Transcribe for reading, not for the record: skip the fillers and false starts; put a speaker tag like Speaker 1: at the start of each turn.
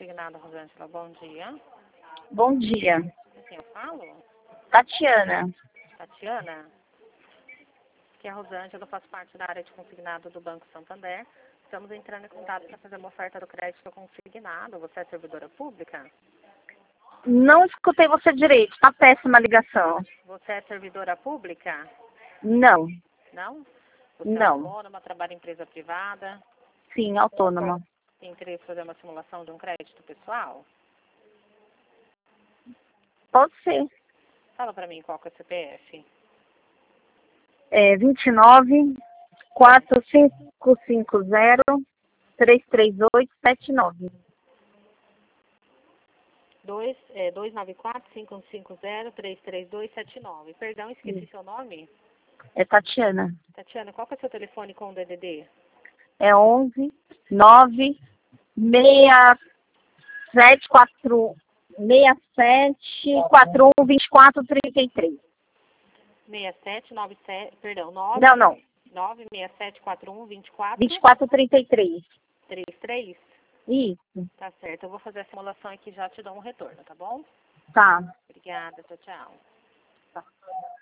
Speaker 1: consignado, Rosângela. Bom dia.
Speaker 2: Bom dia.
Speaker 1: Com quem eu falo?
Speaker 2: Tatiana.
Speaker 1: Tatiana? Aqui é a Rosângela, eu faço parte da área de consignado do Banco Santander. Estamos entrando em contato para fazer uma oferta do crédito consignado. Você é servidora pública?
Speaker 2: Não escutei você direito, tá péssima a ligação.
Speaker 1: Você é servidora pública?
Speaker 2: Não,
Speaker 1: Não? Você é
Speaker 2: não.
Speaker 1: autônoma, trabalha em empresa privada?
Speaker 2: Sim, autônoma.
Speaker 1: Tem interesse em fazer uma simulação de um crédito pessoal?
Speaker 2: Pode ser.
Speaker 1: Fala para mim qual que é o CPF.
Speaker 2: É 29 4550 33879.
Speaker 1: 294-550-33279. Perdão, esqueci seu nome.
Speaker 2: É Tatiana.
Speaker 1: Tatiana, qual que é o seu telefone com o DDD?
Speaker 2: É 11 9 6741 6741 2433.
Speaker 1: 6797, perdão, 9,
Speaker 2: Não, não.
Speaker 1: 96741
Speaker 2: 2433.
Speaker 1: 2433.
Speaker 2: Isso.
Speaker 1: Tá certo, eu vou fazer a simulação aqui e já te dou um retorno, tá bom?
Speaker 2: Tá.
Speaker 1: Obrigada, tchau, tchau.
Speaker 2: Tá.